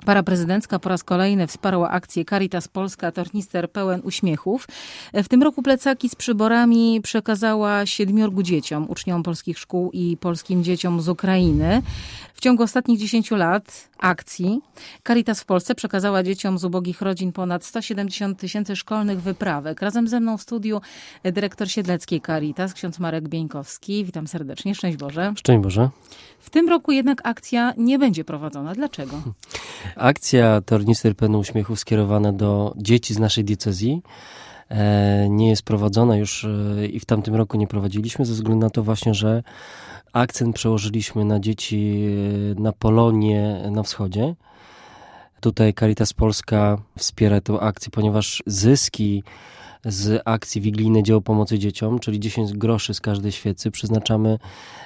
Para prezydencka po raz kolejny wsparła akcję Caritas Polska Tornister pełen uśmiechów. W tym roku plecaki z przyborami przekazała 7 dzieciom, uczniom polskich szkół i polskim dzieciom z Ukrainy. W ciągu ostatnich 10 lat akcji Caritas w Polsce przekazała dzieciom z ubogich rodzin ponad 170 000 szkolnych wyprawek. Razem ze mną w studiu dyrektor Siedleckiej Caritas, ksiądz Marek Bieńkowski. Witam serdecznie. Szczęść Boże. Szczęść Boże. W tym roku jednak akcja nie będzie prowadzona. Dlaczego? Akcja Tornister pełen uśmiechów skierowana do dzieci z naszej diecezji nie jest prowadzona już i w tamtym roku nie prowadziliśmy ze względu na to właśnie, że akcent przełożyliśmy na dzieci na Polonię na wschodzie. Tutaj Caritas Polska wspiera tę akcję, ponieważ zyski z akcji Wigilijne Dzieło Pomocy Dzieciom, czyli 10 groszy z każdej świecy, przeznaczamy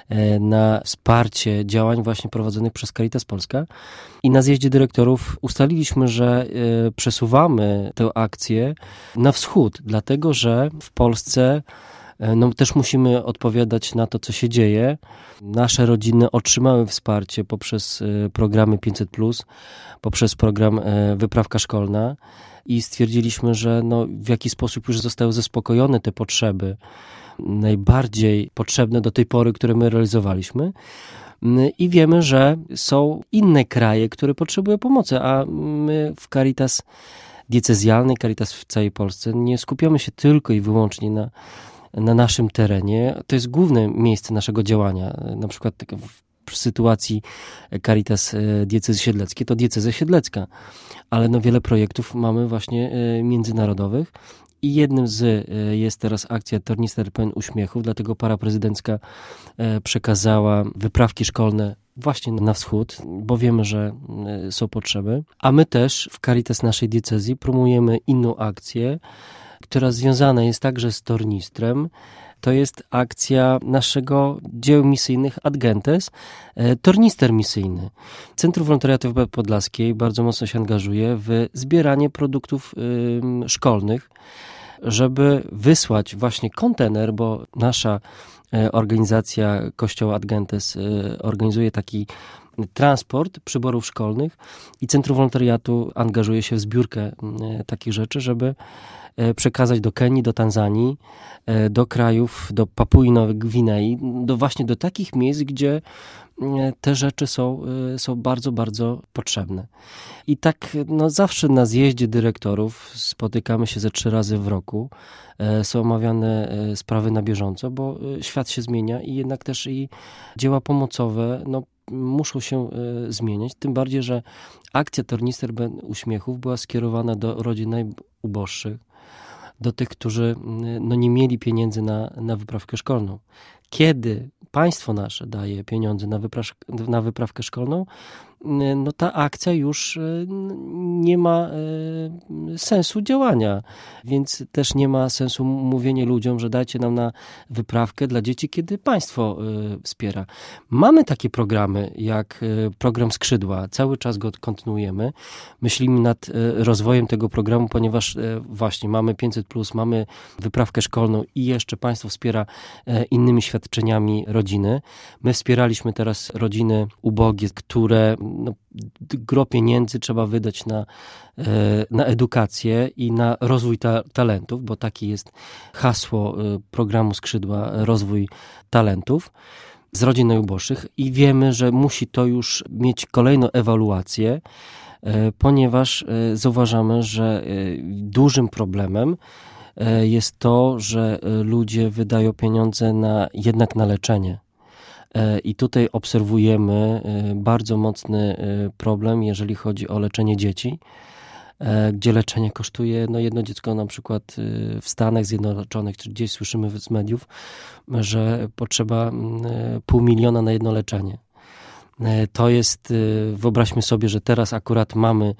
na wsparcie działań właśnie prowadzonych przez Caritas Polska. I na zjeździe dyrektorów ustaliliśmy, że przesuwamy tę akcję na wschód, dlatego że w Polsce też musimy odpowiadać na to, co się dzieje. Nasze rodziny otrzymały wsparcie poprzez programy 500+, poprzez program Wyprawka Szkolna i stwierdziliśmy, że w jaki sposób już zostały zaspokojone te potrzeby, najbardziej potrzebne do tej pory, które my realizowaliśmy. I wiemy, że są inne kraje, które potrzebują pomocy, a my w Caritas diecezjalnej, Caritas w całej Polsce nie skupiamy się tylko i wyłącznie na naszym terenie. To jest główne miejsce naszego działania. Na przykład w sytuacji Caritas diecezji siedleckiej to diecezja siedlecka, ale wiele projektów mamy właśnie międzynarodowych i jednym z jest teraz akcja Tornister pełen uśmiechów, dlatego para prezydencka przekazała wyprawki szkolne właśnie na wschód, bo wiemy, że są potrzeby, a my też w Caritas naszej diecezji promujemy inną akcję, która związana jest także z Tornistrem. To jest akcja naszego dzieł misyjnych Ad Gentes, Tornister misyjny. Centrum Wolontariatu w Podlaskiej bardzo mocno się angażuje w zbieranie produktów szkolnych, żeby wysłać właśnie kontener, bo nasza organizacja Kościoła Ad Gentes organizuje taki transport przyborów szkolnych i Centrum Wolontariatu angażuje się w zbiórkę takich rzeczy, żeby przekazać do Kenii, do Tanzanii, do krajów, do Papui Nowej Gwinei, właśnie do takich miejsc, gdzie te rzeczy są bardzo, bardzo potrzebne. I tak zawsze na zjeździe dyrektorów spotykamy się ze 3 razy w roku. Są omawiane sprawy na bieżąco, bo świat się zmienia i jednak też i dzieła pomocowe muszą się zmieniać. Tym bardziej, że akcja Tornister pełen uśmiechów była skierowana do rodzin najuboższych, do tych, którzy nie mieli pieniędzy na wyprawkę szkolną. Kiedy państwo nasze daje pieniądze na wyprawkę szkolną, ta akcja już nie ma sensu działania, więc też nie ma sensu mówienie ludziom, że dajcie nam na wyprawkę dla dzieci, kiedy państwo wspiera. Mamy takie programy, jak program Skrzydła, cały czas go kontynuujemy. Myślimy nad rozwojem tego programu, ponieważ właśnie mamy 500+, mamy wyprawkę szkolną i jeszcze państwo wspiera innymi świadczeniami rodziny. My wspieraliśmy teraz rodziny ubogie, które gro pieniędzy trzeba wydać na edukację i na rozwój talentów, bo takie jest hasło programu Skrzydła, rozwój talentów z rodzin najuboższych i wiemy, że musi to już mieć kolejną ewaluację, ponieważ zauważamy, że dużym problemem jest to, że ludzie wydają pieniądze jednak na leczenie. I tutaj obserwujemy bardzo mocny problem, jeżeli chodzi o leczenie dzieci, gdzie leczenie kosztuje jedno dziecko na przykład w Stanach Zjednoczonych, czy gdzieś słyszymy z mediów, że potrzeba $500 000 na jedno leczenie. To jest, wyobraźmy sobie, że teraz akurat mamy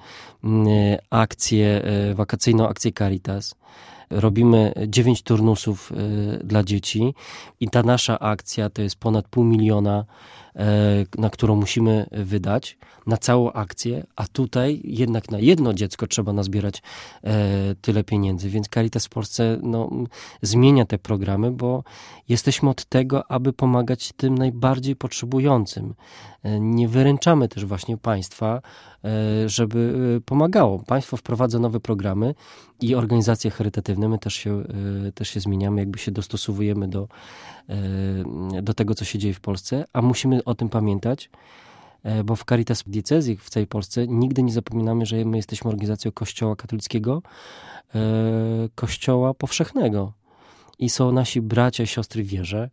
wakacyjną akcję Caritas. Robimy 9 turnusów dla dzieci i ta nasza akcja to jest ponad $500 na którą musimy wydać, na całą akcję, a tutaj jednak na jedno dziecko trzeba nazbierać tyle pieniędzy. Więc Caritas w Polsce zmienia te programy, bo jesteśmy od tego, aby pomagać tym najbardziej potrzebującym. Nie wyręczamy też właśnie państwa, żeby pomagało. Państwo wprowadza nowe programy i organizacje charytatywne. My też się zmieniamy, jakby się dostosowujemy do tego, co się dzieje w Polsce, a musimy o tym pamiętać, bo w Caritas diecezji w całej Polsce nigdy nie zapominamy, że my jesteśmy organizacją Kościoła katolickiego, Kościoła powszechnego. I są nasi bracia i siostry w wierze,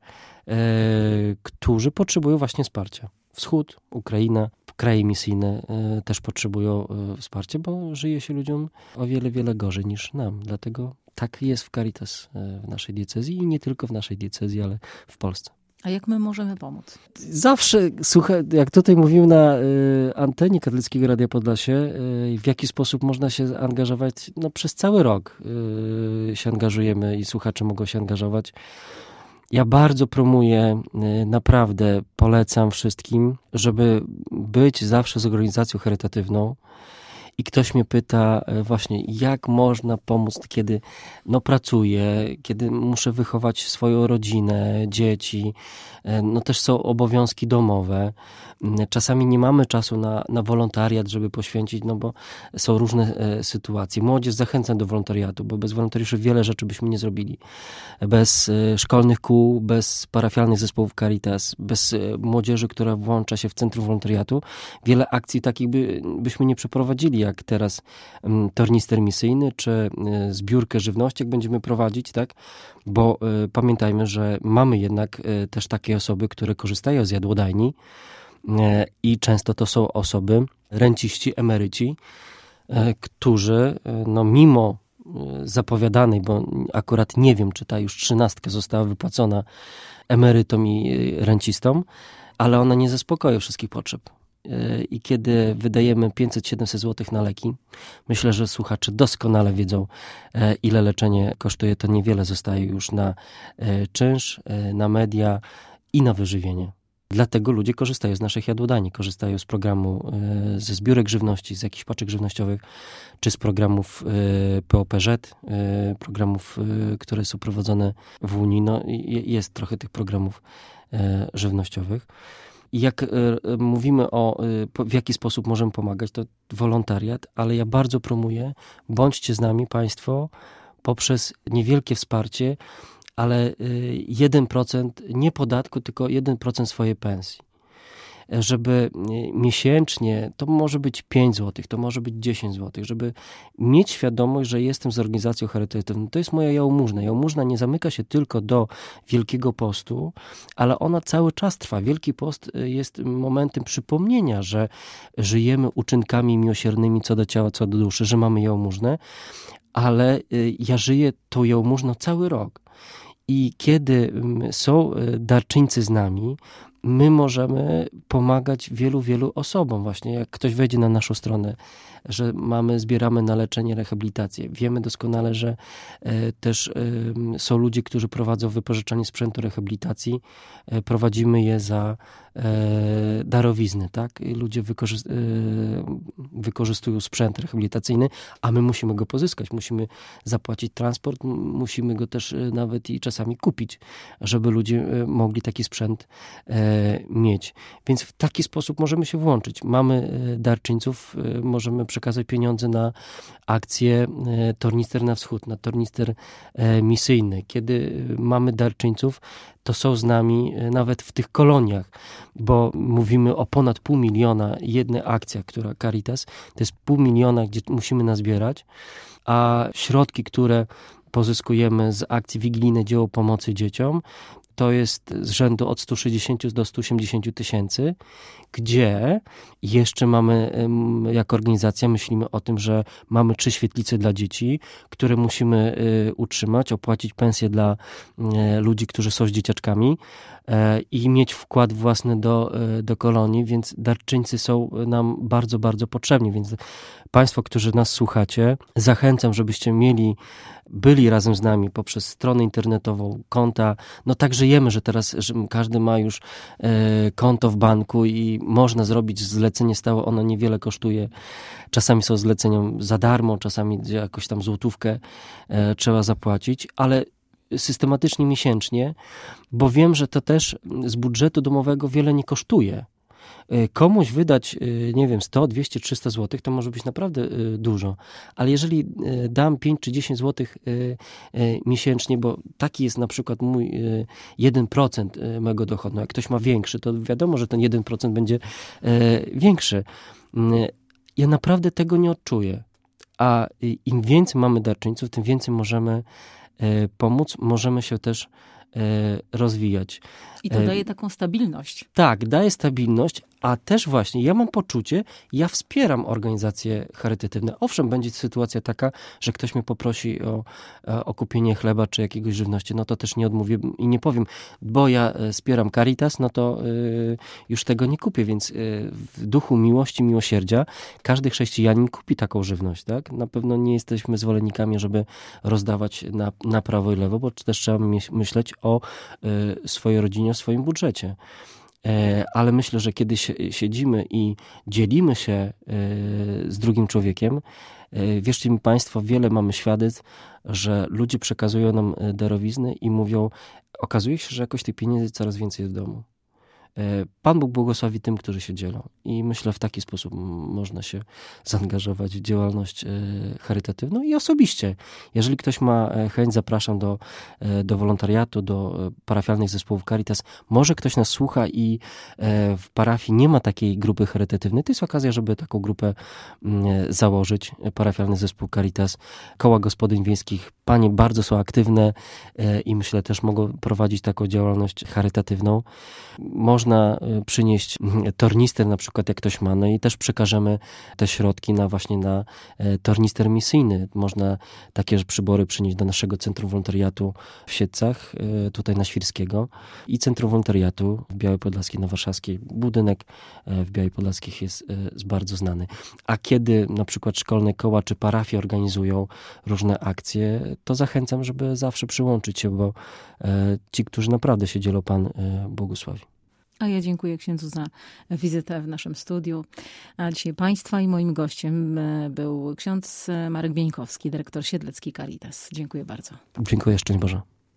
którzy potrzebują właśnie wsparcia. Wschód, Ukraina, kraje misyjne też potrzebują wsparcia, bo żyje się ludziom o wiele, wiele gorzej niż nam. Dlatego tak jest w Caritas w naszej diecezji i nie tylko w naszej diecezji, ale w Polsce. A jak my możemy pomóc? Zawsze, słuchaj, jak tutaj mówimy na antenie Katolickiego Radia Podlasie, w jaki sposób można się angażować, przez cały rok się angażujemy i słuchacze mogą się angażować. Ja bardzo promuję, naprawdę polecam wszystkim, żeby być zawsze z organizacją charytatywną. I ktoś mnie pyta właśnie, jak można pomóc, kiedy pracuję, kiedy muszę wychować swoją rodzinę, dzieci, też są obowiązki domowe. Czasami nie mamy czasu na wolontariat, żeby poświęcić, bo są różne sytuacje. Młodzież zachęcam do wolontariatu, bo bez wolontariuszy wiele rzeczy byśmy nie zrobili. Bez szkolnych kół, bez parafialnych zespołów Caritas, bez młodzieży, która włącza się w centrum wolontariatu, wiele akcji takich byśmy nie przeprowadzili, jak teraz tornister misyjny, czy zbiórkę żywności, jak będziemy prowadzić, tak? Bo pamiętajmy, że mamy jednak też takie osoby, które korzystają z jadłodajni i często to są osoby, renciści, emeryci, którzy mimo zapowiadanej, bo akurat nie wiem, czy ta już 13 została wypłacona emerytom i rencistom, ale ona nie zaspokoi wszystkich potrzeb. I kiedy wydajemy 500-700 zł na leki, myślę, że słuchacze doskonale wiedzą, ile leczenie kosztuje, to niewiele zostaje już na czynsz, na media i na wyżywienie. Dlatego ludzie korzystają z naszych jadłodajni, korzystają z programu, ze zbiórek żywności, z jakichś paczek żywnościowych, czy z programów POPŻ, programów, które są prowadzone w Unii. Jest trochę tych programów żywnościowych. I jak mówimy w jaki sposób możemy pomagać, to wolontariat, ale ja bardzo promuję, bądźcie z nami Państwo poprzez niewielkie wsparcie, ale 1% nie podatku, tylko 1% swojej pensji. Żeby miesięcznie, to może być 5 zł, to może być 10 zł, żeby mieć świadomość, że jestem z organizacją charytatywną. To jest moja jałmużna. Jałmużna nie zamyka się tylko do Wielkiego Postu, ale ona cały czas trwa. Wielki Post jest momentem przypomnienia, że żyjemy uczynkami miłosiernymi co do ciała, co do duszy, że mamy jałmużnę, ale ja żyję tą jałmużną cały rok. I kiedy są darczyńcy z nami, my możemy pomagać wielu, wielu osobom. Właśnie jak ktoś wejdzie na naszą stronę, że zbieramy na leczenie, rehabilitację. Wiemy doskonale, że też są ludzie, którzy prowadzą wypożyczanie sprzętu rehabilitacji. Prowadzimy je za darowizny, tak? I ludzie wykorzystują sprzęt rehabilitacyjny, a my musimy go pozyskać. Musimy zapłacić transport, musimy go też nawet i czasami kupić, żeby ludzie mogli taki sprzęt mieć. Więc w taki sposób możemy się włączyć. Mamy darczyńców, możemy przekazać pieniądze na akcję Tornister na Wschód, na tornister misyjny. Kiedy mamy darczyńców, to są z nami nawet w tych koloniach, bo mówimy o ponad 500 000, jedna akcja, która Caritas, to jest 500 000, gdzie musimy nazbierać, a środki, które pozyskujemy z akcji Wigilijne Dzieło Pomocy Dzieciom, to jest z rzędu od 160 do 180 tysięcy, gdzie jeszcze mamy, jako organizacja myślimy o tym, że mamy 3 świetlice dla dzieci, które musimy utrzymać, opłacić pensje dla ludzi, którzy są z dzieciaczkami i mieć wkład własny do kolonii, więc darczyńcy są nam bardzo, bardzo potrzebni, więc Państwo, którzy nas słuchacie, zachęcam, żebyście mieli byli razem z nami poprzez stronę internetową, konta. No tak żyjemy, że teraz że każdy ma już konto w banku i można zrobić zlecenie stałe, ono niewiele kosztuje. Czasami są zlecenia za darmo, czasami jakoś tam złotówkę trzeba zapłacić, ale systematycznie miesięcznie, bo wiem, że to też z budżetu domowego wiele nie kosztuje. Komuś wydać, nie wiem, 100, 200, 300 zł, to może być naprawdę dużo. Ale jeżeli dam 5 czy 10 zł miesięcznie, bo taki jest na przykład mój 1% mego dochodu. No jak ktoś ma większy, to wiadomo, że ten 1% będzie większy. Ja naprawdę tego nie odczuję. A im więcej mamy darczyńców, tym więcej możemy pomóc, możemy się też rozwijać. I to daje taką stabilność. Tak, daje stabilność, a też właśnie ja mam poczucie, ja wspieram organizacje charytatywne. Owszem, będzie sytuacja taka, że ktoś mnie poprosi o kupienie chleba czy jakiegoś żywności, no to też nie odmówię i nie powiem, bo ja wspieram Caritas, no to już tego nie kupię, więc w duchu miłości, miłosierdzia każdy chrześcijanin kupi taką żywność, tak? Na pewno nie jesteśmy zwolennikami, żeby rozdawać na prawo i lewo, bo też trzeba myśleć o swojej rodzinie, o swoim budżecie. Ale myślę, że kiedy siedzimy i dzielimy się z drugim człowiekiem, wierzcie mi Państwo, wiele mamy świadectw, że ludzie przekazują nam darowizny i mówią, okazuje się, że jakoś tych pieniędzy coraz więcej jest w domu. Pan Bóg błogosławi tym, którzy się dzielą. I myślę, w taki sposób można się zaangażować w działalność charytatywną i osobiście. Jeżeli ktoś ma chęć, zapraszam do wolontariatu, do parafialnych zespołów Caritas. Może ktoś nas słucha i w parafii nie ma takiej grupy charytatywnej. To jest okazja, żeby taką grupę założyć. Parafialny zespół Caritas, koła gospodyń wiejskich. Panie bardzo są aktywne i myślę też mogą prowadzić taką działalność charytatywną. Można przynieść tornister na przykład, jak ktoś ma, no i też przekażemy te środki właśnie na tornister misyjny. Można takie przybory przynieść do naszego Centrum Wolontariatu w Siedlcach, tutaj na Świrskiego i Centrum Wolontariatu w Białej Podlaskiej, na Warszawskiej. Budynek w Białej Podlaskiej jest bardzo znany. A kiedy na przykład szkolne koła czy parafie organizują różne akcje, to zachęcam, żeby zawsze przyłączyć się, bo ci, którzy naprawdę się dzielą, Pan błogosławi. A ja dziękuję księdzu za wizytę w naszym studiu. A dzisiaj Państwa i moim gościem był ksiądz Marek Bieńkowski, dyrektor Siedlecki Caritas. Dziękuję bardzo. Dziękuję, szczęść Boże.